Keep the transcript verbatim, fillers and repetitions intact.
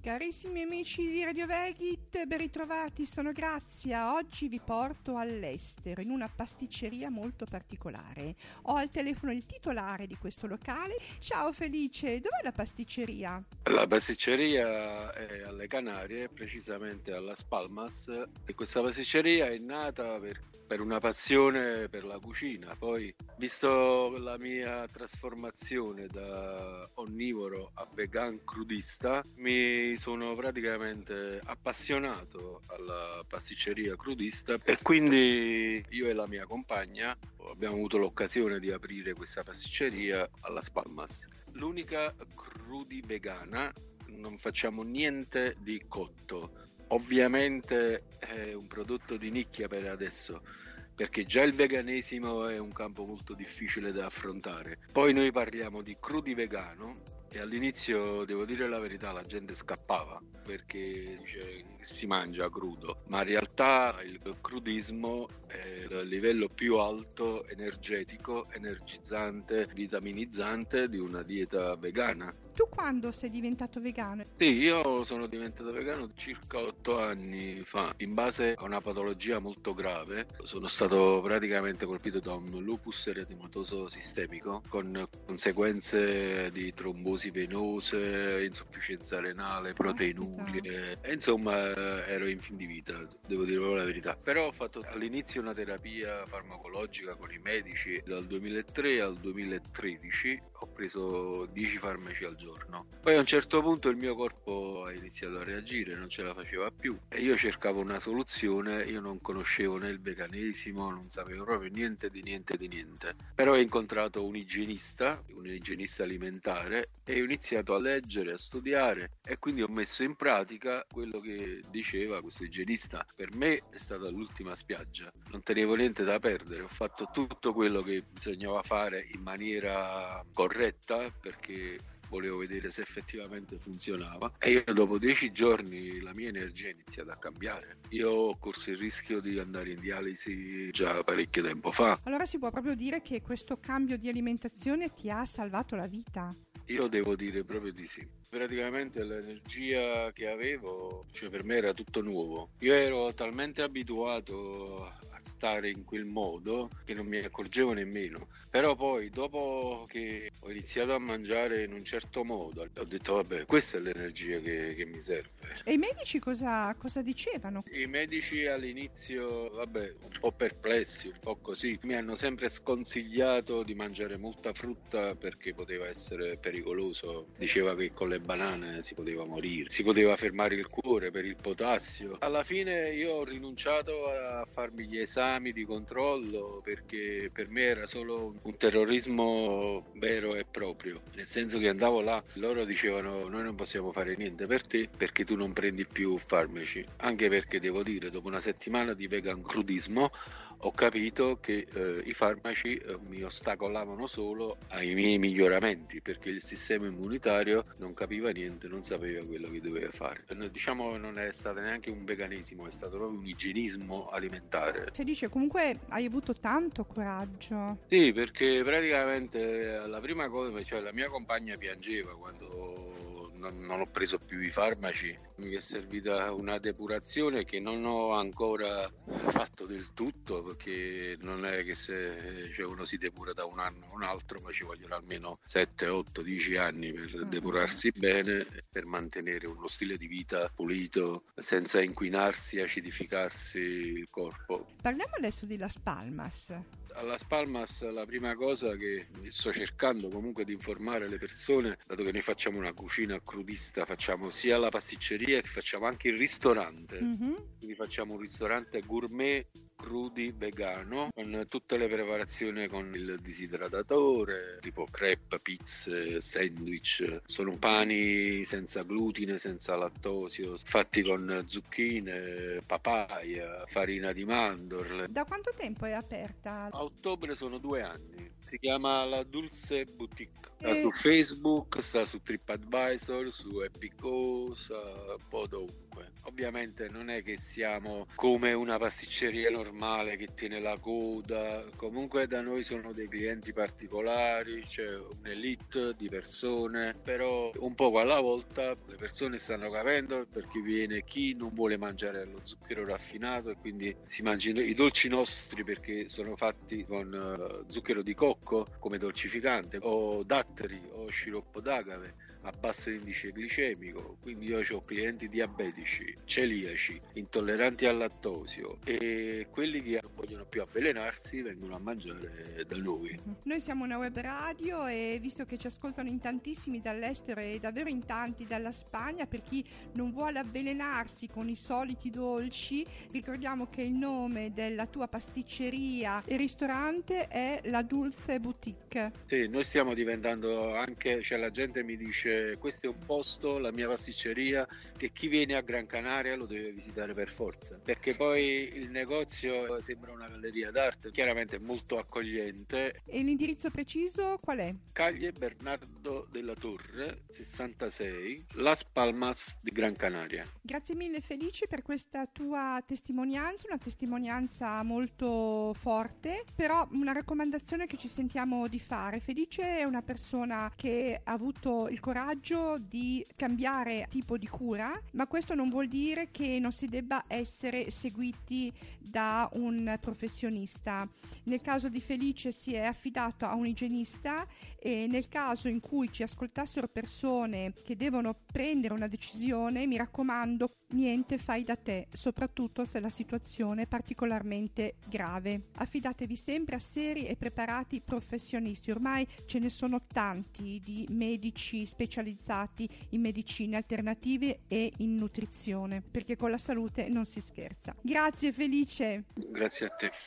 Carissimi amici di Radio Vegit, ben ritrovati, sono Grazia. Oggi vi porto all'estero, in una pasticceria molto particolare. Ho al telefono il titolare di questo locale. Ciao Felice, dov'è la pasticceria? La pasticceria è alle Canarie, precisamente a Las Palmas, e questa pasticceria è nata per, per una passione per la cucina. Poi, visto la mia trasformazione da onnivoro a vegan crudista, mi sono praticamente appassionato alla pasticceria crudista e quindi io e la mia compagna abbiamo avuto l'occasione di aprire questa pasticceria a Las Palmas. L'unica crudi vegana, non facciamo niente di cotto. Ovviamente è un prodotto di nicchia per adesso, perché già il veganesimo è un campo molto difficile da affrontare. Poi noi parliamo di crudi vegano e all'inizio, devo dire la verità, la gente scappava perché dice si mangia crudo, ma in realtà il crudismo è il livello più alto energetico, energizzante, vitaminizzante di una dieta vegana. Tu quando sei diventato vegano? Sì, io sono diventato vegano circa otto anni fa, in base a una patologia molto grave. Sono stato praticamente colpito da un lupus eritematoso sistemico con conseguenze di trombosi venose, insufficienza renale, proteinurie, e insomma ero in fin di vita, devo dire la verità. Però ho fatto all'inizio una terapia farmacologica con i medici dal duemilatré al duemilatredici, ho preso dieci farmaci al giorno. Poi a un certo punto il mio corpo ha iniziato a reagire, non ce la faceva più e io cercavo una soluzione. Io non conoscevo né il veganesimo, non sapevo proprio niente di niente di niente, però ho incontrato un igienista, un igienista alimentare, e ho iniziato a leggere, a studiare e quindi ho messo in pratica quello che diceva questo igienista. Per me è stata l'ultima spiaggia, non tenevo niente da perdere, ho fatto tutto quello che bisognava fare in maniera corretta perché volevo vedere se effettivamente funzionava, e io dopo dieci giorni la mia energia è iniziata a cambiare. Io ho corso il rischio di andare in dialisi già parecchio tempo fa. Allora si può proprio dire che questo cambio di alimentazione ti ha salvato la vita? Io devo dire proprio di sì. Praticamente l'energia che avevo, cioè per me era tutto nuovo. Io ero talmente abituato a stare in quel modo che non mi accorgevo nemmeno. Però poi dopo che ho iniziato a mangiare in un certo modo, ho detto vabbè, questa è l'energia che, che mi serve. E i medici cosa, cosa dicevano? I medici all'inizio, vabbè, un po' perplessi, un po' così, mi hanno sempre sconsigliato di mangiare molta frutta perché poteva essere pericoloso. Diceva che con le banane si poteva morire, si poteva fermare il cuore per il potassio. Alla fine io ho rinunciato a farmi gli esami di controllo perché per me era solo un terrorismo vero e proprio, nel senso che andavo là, loro dicevano noi non possiamo fare niente per te perché tu non prendi più farmaci, anche perché devo dire dopo una settimana di vegan crudismo ho capito che eh, i farmaci eh, mi ostacolavano solo ai miei miglioramenti perché il sistema immunitario non capiva niente, non sapeva quello che doveva fare. E, diciamo non è stato neanche un veganesimo, è stato proprio un igienismo alimentare. Felice, comunque hai avuto tanto coraggio. Sì, perché praticamente la prima cosa, cioè la mia compagna piangeva quando non, non ho preso più i farmaci. Mi è servita una depurazione che non ho ancora fatto del tutto, perché non è che se cioè uno si depura da un anno a un altro, ma ci vogliono almeno sette, otto, dieci anni per depurarsi bene, per mantenere uno stile di vita pulito, senza inquinarsi, acidificarsi il corpo. Parliamo adesso di Las Palmas. A Las Palmas la prima cosa che sto cercando comunque di informare le persone, dato che noi facciamo una cucina crudista, facciamo sia la pasticceria che facciamo anche il ristorante, mm-hmm. Quindi facciamo un ristorante gourmet crudi vegano con tutte le preparazioni con il disidratatore, tipo crepe, pizze, sandwich. Sono pani senza glutine, senza lattosio, fatti con zucchine, papaya, farina di mandorle. Da quanto tempo è aperta? A ottobre sono due anni. Si chiama La Dulce Boutique. Sta Eh. su Facebook, sta su TripAdvisor, su Epico, sta un po' dovunque. Ovviamente non è che siamo come una pasticceria normale che tiene la coda, comunque da noi sono dei clienti particolari, c'è un'elite di persone, però un poco alla volta le persone stanno capendo perché viene chi non vuole mangiare lo zucchero raffinato e quindi si mangiano i dolci nostri perché sono fatti con uh, zucchero di cocco come dolcificante o datteri o sciroppo d'agave a basso indice glicemico, quindi io ho clienti diabetici, celiaci, intolleranti al lattosio e quelli che non vogliono più avvelenarsi vengono a mangiare da noi. Noi siamo una web radio e visto che ci ascoltano in tantissimi dall'estero e davvero in tanti dalla Spagna, per chi non vuole avvelenarsi con i soliti dolci, ricordiamo che il nome della tua pasticceria e ristorante è La Dulce Boutique. Sì, noi stiamo diventando anche, cioè la gente mi dice questo è un posto, la mia pasticceria, che chi viene a Gran Canaria lo deve visitare per forza, perché poi il negozio sembra una galleria d'arte, chiaramente molto accogliente. E l'indirizzo preciso qual è? Calle Bernardo della Torre sessantasei, Las Palmas di Gran Canaria. Grazie mille Felice per questa tua testimonianza, una testimonianza molto forte, però una raccomandazione che ci sentiamo di fare. Felice è una persona che ha avuto il coraggio di cambiare tipo di cura, ma questo non vuol dire che non si debba essere seguiti da un professionista. Nel caso di Felice si è affidato a un igienista e nel caso in cui ci ascoltassero persone che devono prendere una decisione, mi raccomando, niente fai da te, soprattutto se la situazione è particolarmente grave. Affidatevi sempre a seri e preparati professionisti, ormai ce ne sono tanti di medici specializzati in medicine alternative e in nutrizione, perché con la salute non si scherza. Grazie Felice. Grazie a te.